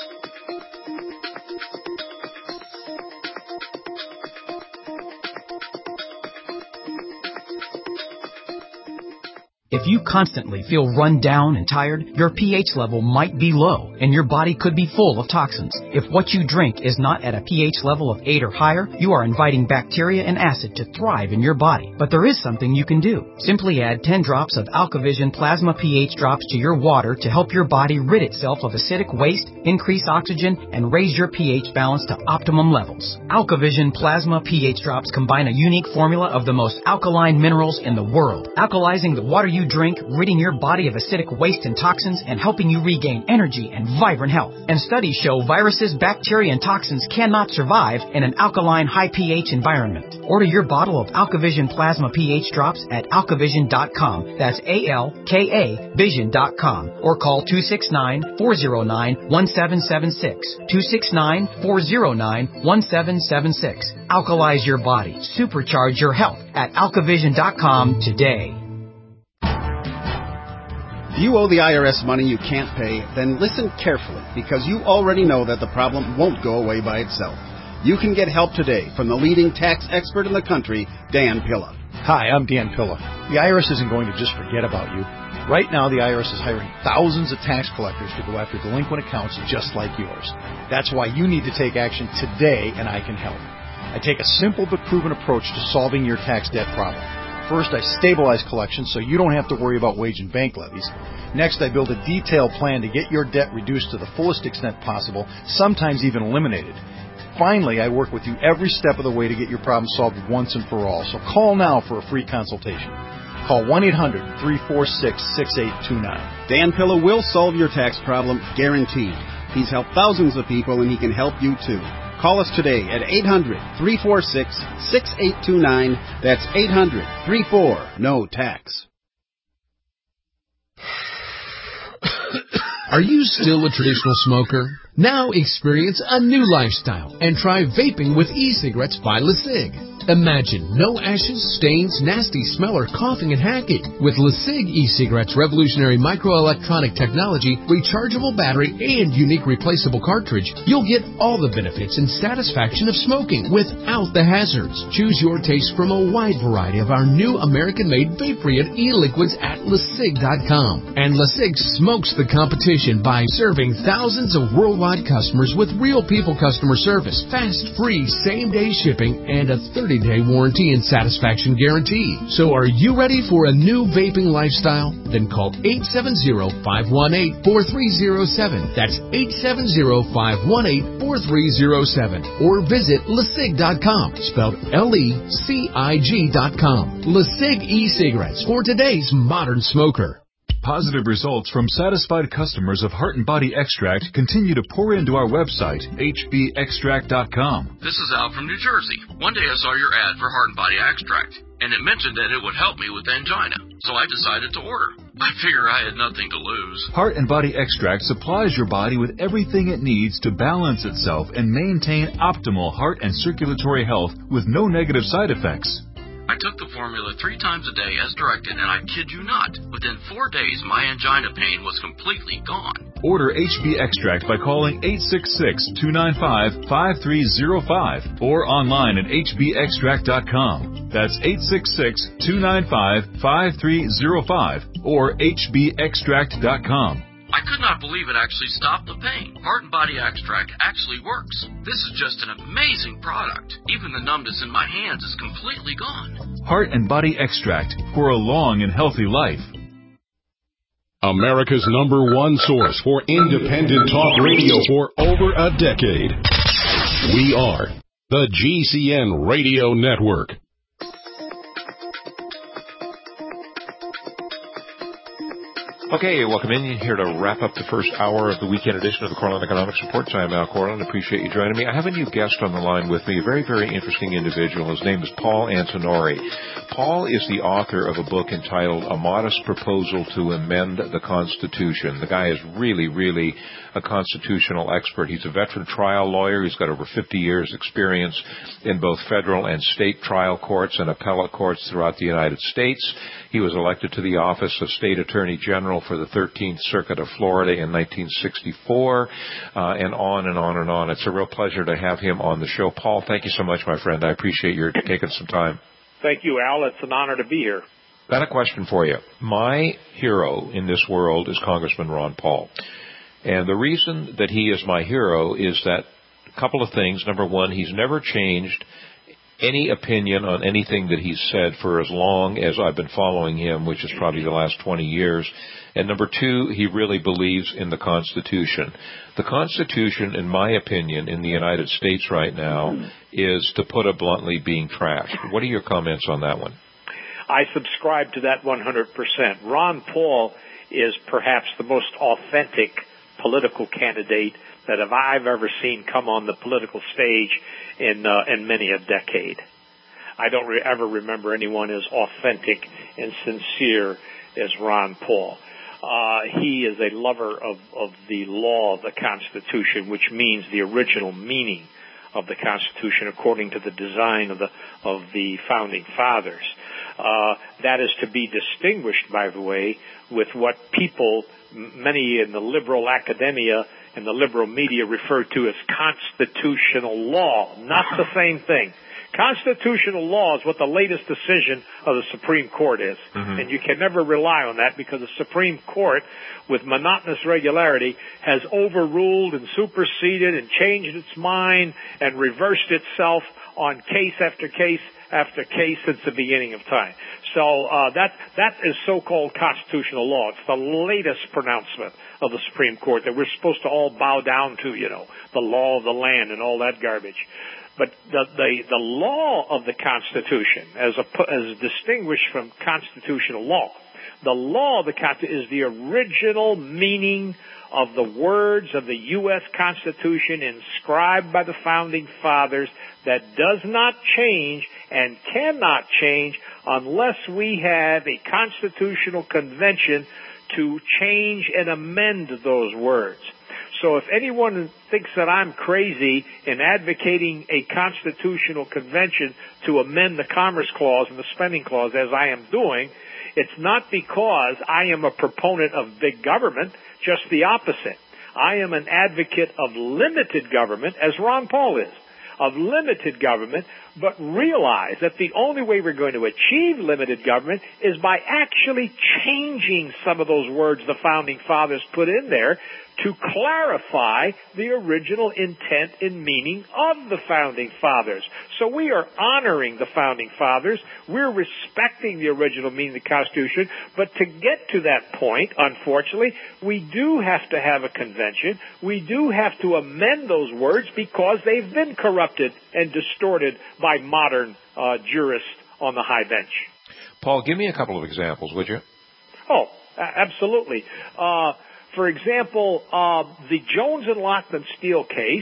[SPEAKER 13] If you constantly feel run down and tired, your pH level might be low and your body could be full of toxins. If what you drink is not at a pH level of eight or higher, you are inviting bacteria and acid to thrive in your body. But there is something you can do. Simply add ten drops of AlkaVision Plasma pH drops to your water to help your body rid itself of acidic waste, increase oxygen, and raise your pH balance to optimum levels. AlkaVision Plasma pH drops combine a unique formula of the most alkaline minerals in the world, alkalizing the water you drink, ridding your body of acidic waste and toxins, and helping you regain energy and vibrant health. And studies show viruses, bacteria, and toxins cannot survive in an alkaline, high pH environment. Order your bottle of AlkaVision Plasma pH drops at alkavision dot com. That's A L K A vision dot com. Or call two six nine, four zero nine, one seven seven six. two six nine, four zero nine, one seven seven six. Alkalize your body. Supercharge your health at alkavision dot com today.
[SPEAKER 14] If you owe the I R S money you can't pay, then listen carefully, because you already know that the problem won't go away by itself. You can get help today from the leading tax expert in the country, Dan Pilla.
[SPEAKER 15] Hi, I'm Dan Pilla. The I R S isn't going to just forget about you. Right now, the I R S is hiring thousands of tax collectors to go after delinquent accounts just like yours. That's why you need to take action today, and I can help. I take a simple but proven approach to solving your tax debt problem. First, I stabilize collections so you don't have to worry about wage and bank levies. Next, I build a detailed plan to get your debt reduced to the fullest extent possible, sometimes even eliminated. finally, I work with you every step of the way to get your problem solved once and for all. So call now for a free consultation. Call one eight hundred, three four six, six eight two nine.
[SPEAKER 14] Dan Pilla will solve your tax problem, guaranteed. He's helped thousands of people, and he can help you too. Call us today at eight hundred, three four six, six eight two nine. That's eight hundred, three four, N O tax.
[SPEAKER 16] Are you still a traditional smoker? Now experience a new lifestyle and try vaping with e-cigarettes by LeSig. Imagine no ashes, stains, nasty smell, or coughing and hacking. With LeSig e-cigarettes' revolutionary microelectronic technology, rechargeable battery, and unique replaceable cartridge, you'll get all the benefits and satisfaction of smoking without the hazards. Choose your taste from a wide variety of our new American-made vape-free e-liquids at LeSig dot com. And LeSig smokes the competition by serving thousands of worldwide customers with real people customer service, fast, free, same-day shipping, and a thirty-day warranty and satisfaction guarantee. So are you ready for a new vaping lifestyle? Then call eight seven zero, five one eight, four three zero seven. That's eight seven zero, five one eight, four three zero seven. Or visit LeSig dot com, spelled L E C I G dot com. LeSig e-cigarettes for today's modern smoker.
[SPEAKER 17] Positive results from satisfied customers of Heart and Body Extract continue to pour into our website, H B extract dot com.
[SPEAKER 18] This is Al from New Jersey. One day I saw your ad for Heart and Body Extract, and it mentioned that it would help me with angina, so I decided to order. I figure I had nothing to lose.
[SPEAKER 17] Heart and Body Extract supplies your body with everything it needs to balance itself and maintain optimal heart and circulatory health with no negative side effects.
[SPEAKER 18] I took the formula three times a day as directed, and I kid you not, within four days my angina pain was completely gone.
[SPEAKER 17] Order H B Extract by calling eight six six, two nine five, five three zero five or online at H B extract dot com. That's eight six six, two nine five, five three zero five or H B extract dot com.
[SPEAKER 18] I could not believe it actually stopped the pain. Heart and Body Extract actually works. This is just an amazing product. Even the numbness in my hands is completely gone.
[SPEAKER 17] Heart and Body Extract for a long and healthy life.
[SPEAKER 19] America's number one source for independent talk radio for over a decade. We are the G C N Radio Network.
[SPEAKER 3] Okay, welcome in. You're here to wrap up the first hour of the weekend edition of the Cortland Economics Report. I'm Al Cortland. Appreciate you joining me. I have a new guest on the line with me, a very, very interesting individual. His name is Paul Antonori. Paul is the author of a book entitled A Modest Proposal to Amend the Constitution. The guy is really, really a constitutional expert. He's a veteran trial lawyer. He's got over fifty years experience in both federal and state trial courts and appellate courts throughout the United States. He was elected to the office of State Attorney General for the thirteenth Circuit of Florida in nineteen sixty-four, uh, and on and on and on. It's a real pleasure to have him on the show. Paul, thank you so much, my friend. I appreciate your taking some time.
[SPEAKER 20] Thank you, Al. It's an honor to be here.
[SPEAKER 3] Got a question for you. My hero in this world is Congressman Ron Paul. And the reason that he is my hero is that a couple of things. Number one, he's never changed any opinion on anything that he's said for as long as I've been following him, which is probably the last twenty years. And number two, he really believes in the Constitution. The Constitution, in my opinion, in the United States right now is, to put it bluntly, being trashed. What are your comments on that one?
[SPEAKER 20] I subscribe to that one hundred percent. Ron Paul is perhaps the most authentic political candidate that I've ever seen come on the political stage in uh, in many a decade. I don't re- ever remember anyone as authentic and sincere as Ron Paul. Uh, he is a lover of, of the law of the Constitution, which means the original meaning of the Constitution according to the design of the of the founding fathers. Uh, that is to be distinguished, by the way, with what people, many in the liberal academia and the liberal media, refer to as constitutional law. Not the same thing. Constitutional law is what the latest decision of the Supreme Court is. Mm-hmm. And you can never rely on that because the Supreme Court, with monotonous regularity, has overruled and superseded and changed its mind and reversed itself on case after case after case since the beginning of time. So uh, that that is so-called constitutional law. It's the latest pronouncement of the Supreme Court that we're supposed to all bow down to, you know, the law of the land and all that garbage. But the the, the law of the Constitution, as a, as distinguished from constitutional law, the law of the Constitution is the original meaning of the words of the U S Constitution inscribed by the Founding Fathers that does not change and cannot change unless we have a constitutional convention to change and amend those words. So if anyone thinks that I'm crazy in advocating a constitutional convention to amend the Commerce Clause and the Spending Clause as I am doing, it's not because I am a proponent of big government, just the opposite. I am an advocate of limited government, as Ron Paul is, of limited government, but realize that the only way we're going to achieve limited government is by actually changing some of those words the Founding Fathers put in there to clarify the original intent and meaning of the Founding Fathers. So we are honoring the Founding Fathers. We're respecting the original meaning of the Constitution. But to get to that point, unfortunately, we do have to have a convention. We do have to amend those words because they've been corrupted and distorted by modern uh, jurists on the high bench.
[SPEAKER 3] Paul, give me a couple of examples, would you?
[SPEAKER 20] Oh, absolutely. Uh, For example, uh, the Jones and Lockton Steel case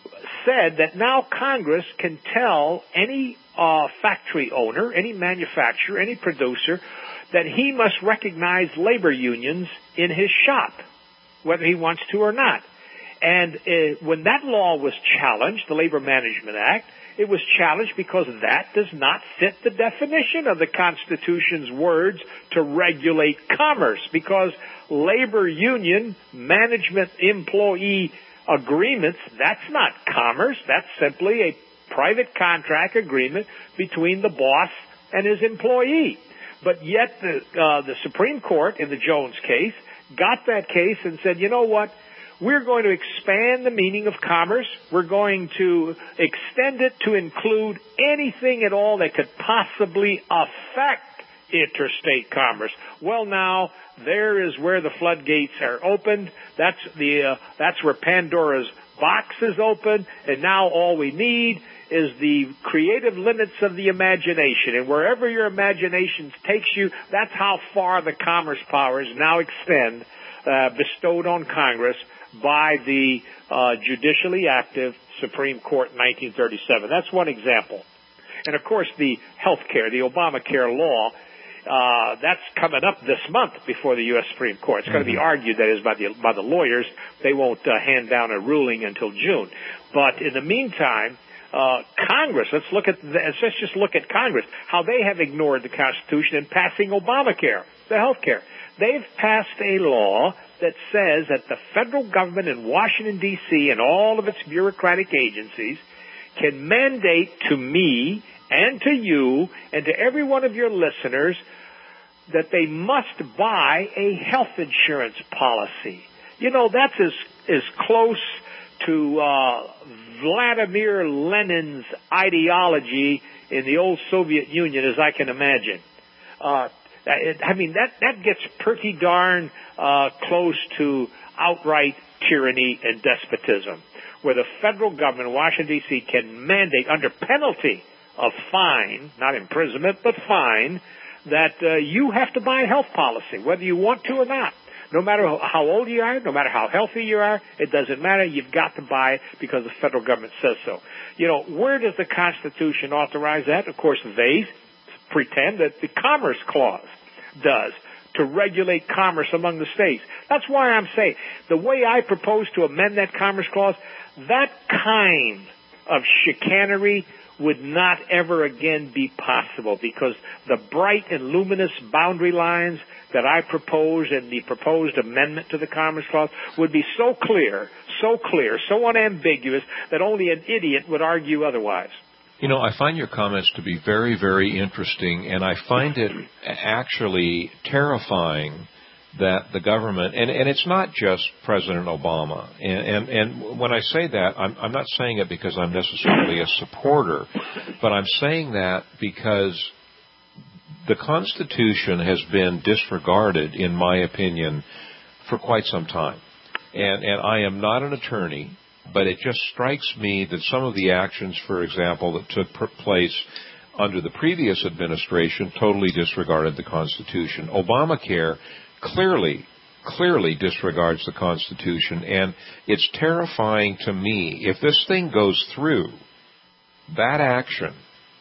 [SPEAKER 20] said that now Congress can tell any uh, factory owner, any manufacturer, any producer, that he must recognize labor unions in his shop, whether he wants to or not. And uh, when that law was challenged, the Labor Management Act, it was challenged because that does not fit the definition of the Constitution's words to regulate commerce, because labor union management employee agreements, that's not commerce. That's simply a private contract agreement between the boss and his employee. But yet the, uh, the Supreme Court in the Jones case got that case and said, you know what? We're going to expand the meaning of commerce. We're going to extend it to include anything at all that could possibly affect interstate commerce. Well, now, there is where the floodgates are opened. That's the uh, that's where Pandora's box is open, and now all we need is the creative limits of the imagination. And wherever your imagination takes you, that's how far the commerce powers now extend, uh, bestowed on Congress by the uh, judicially active Supreme Court in nineteen thirty-seven. That's one example. And, of course, the health care, the Obamacare law, uh, that's coming up this month before the U S Supreme Court. It's mm-hmm. going to be argued, that is, by the, by the lawyers. They won't uh, hand down a ruling until June. But in the meantime, uh, Congress, let's look at, the, let's just look at Congress, how they have ignored the Constitution in passing Obamacare, the health care. They've passed a law that says that the federal government in Washington, D C and all of its bureaucratic agencies can mandate to me and to you and to every one of your listeners that they must buy a health insurance policy. You know, that's as, as close to uh, Vladimir Lenin's ideology in the old Soviet Union as I can imagine. Uh, I mean, that, that gets pretty darn uh, close to outright tyranny and despotism, where the federal government in Washington, D C can mandate under penalty of fine, not imprisonment, but fine, that uh, you have to buy a health policy, whether you want to or not. No matter how old you are, no matter how healthy you are, it doesn't matter. You've got to buy it because the federal government says so. You know, where does the Constitution authorize that? Of course, they pretend that the Commerce Clause does, to regulate commerce among the states. That's why I'm saying the way I propose to amend that Commerce Clause, that kind of chicanery would not ever again be possible, because the bright and luminous boundary lines that I propose in the proposed amendment to the Commerce Clause would be so clear, so clear, so unambiguous that only an idiot would argue otherwise.
[SPEAKER 3] You know, I find your comments to be very, very interesting, and I find it actually terrifying that the government, and, and it's not just President Obama, and, and, and when I say that, I'm, I'm not saying it because I'm necessarily a supporter, but I'm saying that because the Constitution has been disregarded, in my opinion, for quite some time. And, and I am not an attorney, but it just strikes me that some of the actions, for example, that took place under the previous administration totally disregarded the Constitution. Obamacare clearly, clearly disregards the Constitution, and it's terrifying to me. If this thing goes through, that action,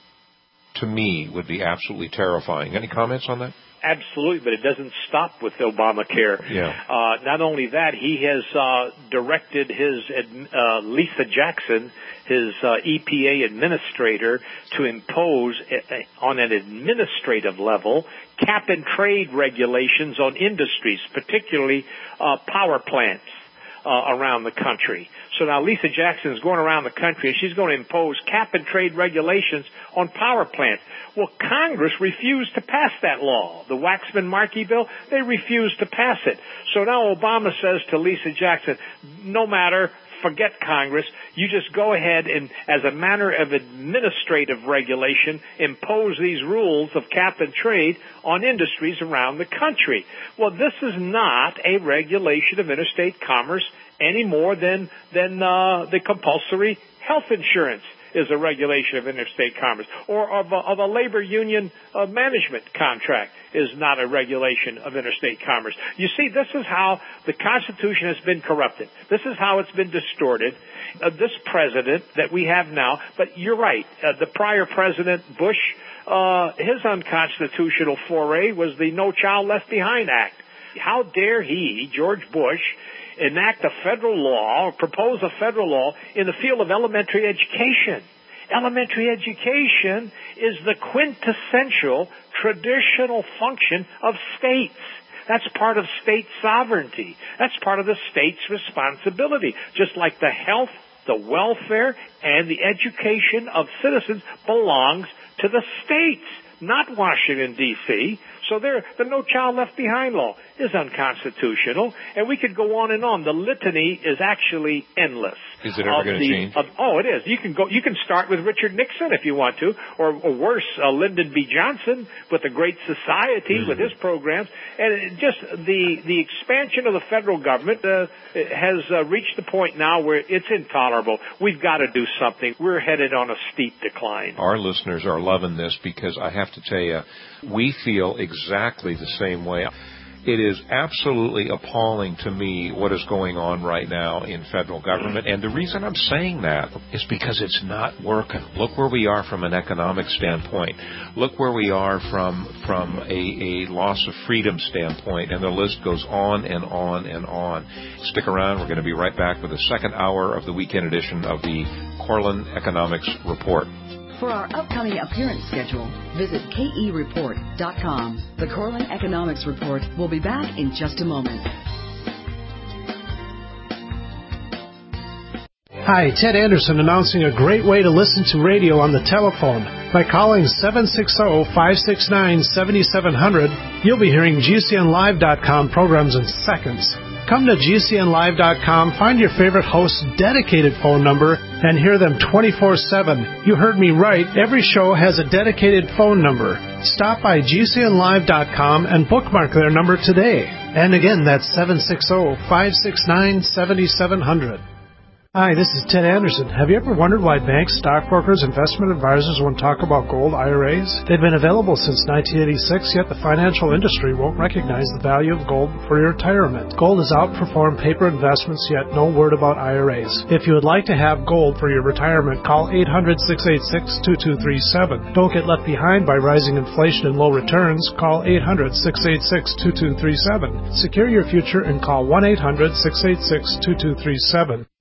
[SPEAKER 3] to me, would be absolutely terrifying. Any comments on that?
[SPEAKER 20] Absolutely, but it doesn't stop with Obamacare.
[SPEAKER 3] Yeah.
[SPEAKER 20] Uh, not only that, he has uh, directed his uh, Lisa Jackson, his uh, E P A administrator, to impose uh, on an administrative level cap and trade regulations on industries, particularly uh, power plants uh, around the country. So now Lisa Jackson is going around the country and she's going to impose cap and trade regulations on power plants. Well, Congress refused to pass that law. The Waxman-Markey bill, they refused to pass it. So now Obama says to Lisa Jackson, no matter, forget Congress. You just go ahead and, as a matter of administrative regulation, impose these rules of cap and trade on industries around the country. Well, this is not a regulation of interstate commerce any more than, than uh, the compulsory health insurance is a regulation of interstate commerce, or of a, of a labor union uh, management contract is not a regulation of interstate commerce. You see, this is how the Constitution has been corrupted. This is how it's been distorted. Uh, this president that we have now, but you're right, uh, the prior president, Bush, uh, his unconstitutional foray was the No Child Left Behind Act. How dare he, George Bush, enact a federal law, or propose a federal law in the field of elementary education. Elementary education is the quintessential traditional function of states. That's part of state sovereignty. That's part of the state's responsibility. Just like the health, the welfare, and the education of citizens belongs to the states, not Washington, D C So there, the No Child Left Behind law is unconstitutional, and we could go on and on. The litany is actually endless.
[SPEAKER 3] Is it ever going to change?
[SPEAKER 20] Of, oh, it is. You can go. You can start with Richard Nixon if you want to, or, or worse, uh, Lyndon B. Johnson with the Great Society mm-hmm. with his programs, and it just the the expansion of the federal government uh, has uh, reached the point now where it's intolerable. We've got to do something. We're headed on a steep decline.
[SPEAKER 3] Our listeners are loving this because I have to tell you, we feel exactly the same way. It is absolutely appalling to me what is going on right now in federal government. And the reason I'm saying that is because it's not working. Look where we are from an economic standpoint. Look where we are from from a, a loss of freedom standpoint. And the list goes on and on and on. Stick around. We're going to be right back with the second hour of the weekend edition of the Corlin Economics Report.
[SPEAKER 2] For our upcoming appearance schedule, visit K E report dot com. The Corlin Economics Report will be back in just a moment.
[SPEAKER 21] Hi, Ted Anderson announcing a great way to listen to radio on the telephone. By calling seven six zero, five six nine, seven seven zero zero, you'll be hearing G C N live dot com programs in seconds. Come to G C N live dot com, find your favorite host's dedicated phone number, and hear them twenty-four seven. You heard me right. Every show has a dedicated phone number. Stop by G C N live dot com and bookmark their number today. And again, that's seven six zero, five six nine, seven seven zero zero. Hi, this is Ted Anderson. Have you ever wondered why banks, stockbrokers, investment advisors won't talk about gold I R As? They've been available since nineteen eighty-six, yet the financial industry won't recognize the value of gold for your retirement. Gold has outperformed paper investments, yet no word about I R As. If you would like to have gold for your retirement, call eight hundred, six eight six, two two three seven. Don't get left behind by rising inflation and low returns. Call eight hundred, six eight six, two two three seven. Secure your future and call one eight hundred, six eight six, two two three seven.